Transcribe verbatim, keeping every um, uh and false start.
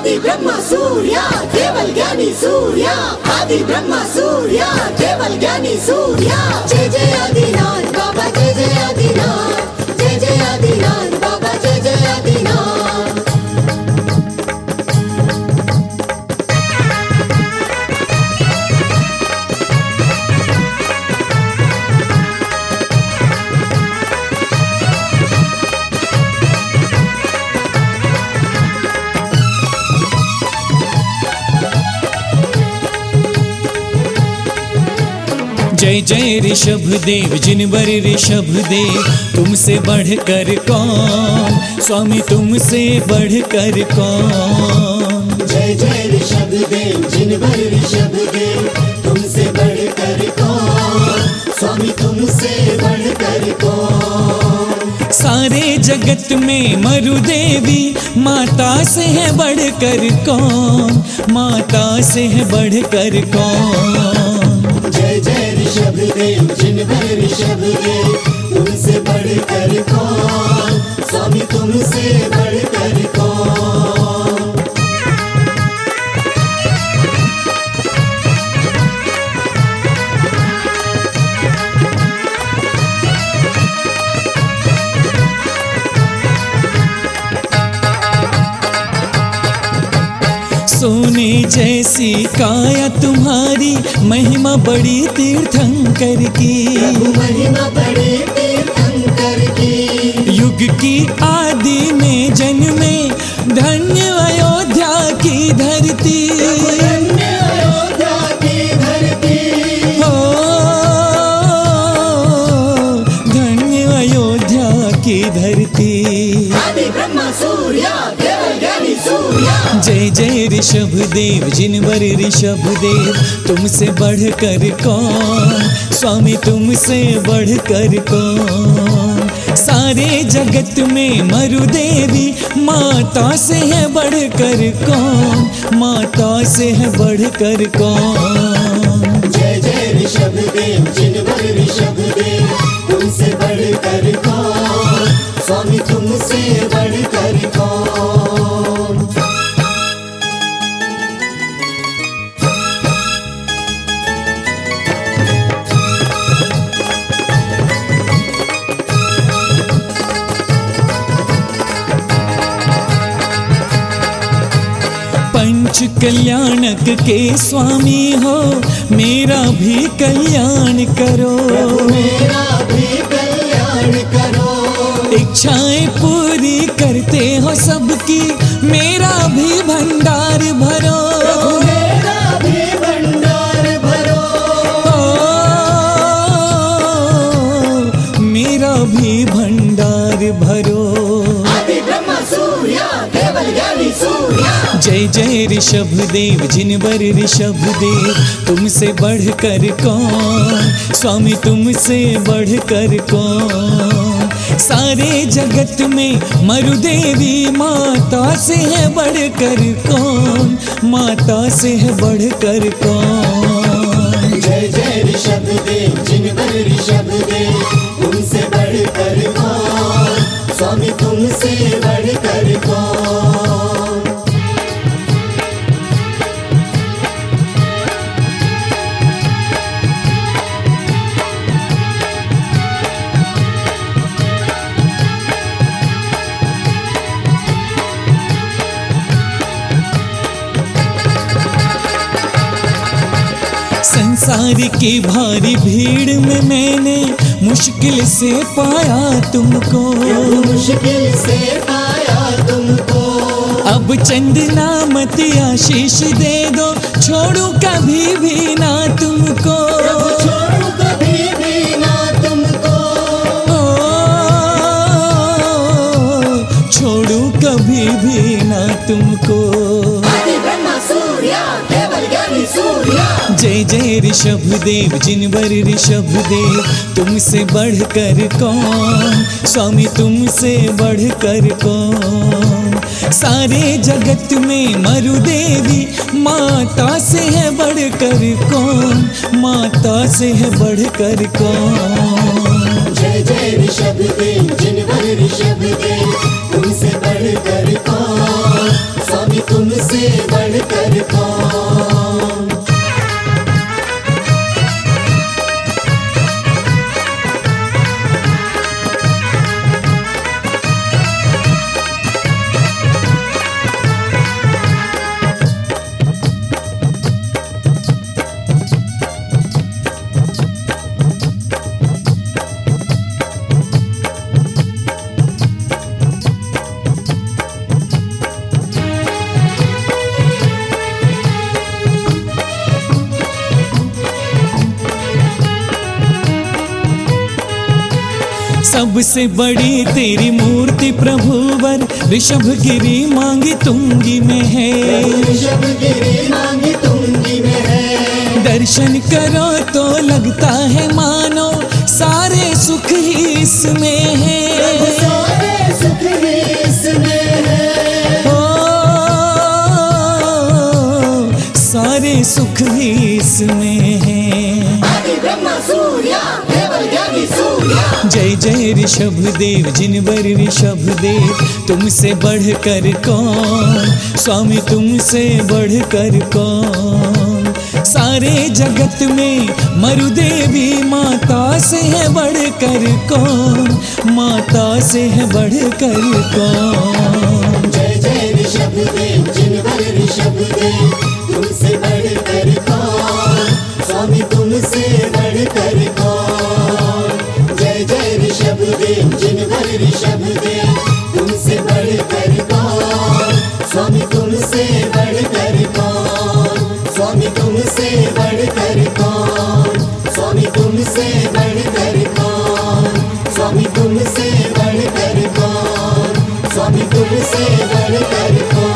आदि ब्रह्म सूर्य केवल ज्ञानी सूर्य, आदि ब्रह्म सूर्य केवल ज्ञानी सूर्य। जय जय आदिनाथ बाबा, जय जय आदिनाथ, जय जय आदिनाथ बाबा, जय जय आदिनाथ। जय जय ऋषभ देव जिनवर ऋषभ देव, तुमसे बढ़कर कौन स्वामी, तुमसे बढ़कर कौन। जय जय ऋषभ देव जिनवर ऋषभ देव, तुमसे बढ़कर कौन स्वामी, तुमसे बढ़कर कौन। सारे जगत में मरु देवी माता से है बढ़कर कौन, माता से है बढ़कर कौन। जय जय ऋषभ देव जिनवर ऋषभ देव, तुमसे बढ़कर कौन स्वामी, तुमसे बढ़कर कौन। सोने जैसी काया तुम्हारी, महिमा बड़ी तीर्थंकर की, महिमा बड़ी तीर्थंकर की। युग की आदि में जन्मे, धन्य अयोध्या की धरती, धन्य अयोध्या की धरती। हो धन्य अयोध्या की धरती। आदि ब्रह्म सूर्य केवल ज्ञानी सूर्य। जय जय ऋषभ देव जिनवर ऋषभ देव, तुमसे बढ़कर कौन स्वामी, तुमसे बढ़कर कौन। सारे जगत में मरु देवी माता से है बढ़कर कौन, माता से है बढ़कर कौन। जय जय ऋषभ देव जिनवर ऋषभ देव, तुमसे बढ़कर कौन स्वामी, तुमसे बढ़कर कौन। पंच कल्याणक के स्वामी हो, मेरा भी कल्याण करो, मेरा भी कल्याण करो। इच्छाएं पूरी करते हो सबकी, मेरा भी भंडार भरो, मेरा भी भंडार भरो। ओ, मेरा भी भंडार भरो। आदि ब्रह्म सूर्य केवल ज्ञानी सूर्य। जय जय ऋषभ देव जिनवर ऋषभ देव, तुमसे बढ़कर कौन स्वामी, तुमसे बढ़कर कौन। सारे जगत में मरु देवी माता से है बढ़कर कौन, माता से है बढ़कर कौन। जय जय ऋषभ देव जिनवर ऋषभ देव, तुमसे बढ़कर कौन स्वामी, तुमसे बढ़कर कौन। संसार की भारी भीड़ में मैंने मुश्किल से पाया तुमको, मुश्किल से पाया तुमको। अब चंद नामत आशीष दे दो, छोड़ू कभी भी ना तुमको, छोड़ू कभी भी ना तुमको। ओ, छोड़ू कभी भी ना तुमको। आदि ब्रह्म सूर्य केवल ज्ञानी सूर्य। जय जय ऋषभ देव जिनवर ऋषभ देव, तुमसे बढ़कर कौन स्वामी, तुमसे बढ़कर कौन। सारे जगत में मरु देवी माता से है बढ़कर कौन, माता से है बढ़कर कौन। जय जय ऋषभ देव जिनवर ऋषभ देव, तुमसे बढ़कर कौन स्वामी, तुमसे सबसे बड़ी तेरी मूर्ति प्रभुवर ऋषभगिरी मांगी तुंगी में है। ऋषभगिरी मांगी तुंगी में है। दर्शन करो तो लगता है मानो सारे सुख ही इसमें है। सारे सुख ही इसमें है। ओ, सारे सुख ही इसमें है। आदि ब्रह्मा सूर्या केवल ज्ञानी सूर्या। जय जय ऋषभ देव जिनवर ऋषभ देव, तुमसे बढ़कर कौन स्वामी, तुमसे बढ़कर कौन। सारे जगत में मरुदेवी माता से है बढ़कर कौन, माता से है बढ़कर कौन। जय जय ऋषभ देव जिनवर ऋषभ देव, तुमसे बढ़कर कौन स्वामी, तुमसे बढ़कर कौन। जय जय ऋषभ देव जिनवर ऋषभ देव, तुमसे बढ़कर कौन स्वामी, तुमसे बढ़कर कौन। स्वामी तुमसे बढ़कर कौन, स्वामी तुमसे बढ़कर कौन। स्वामी तुमसे बढ़कर कौन, स्वामी तुमसे बढ़कर कौन।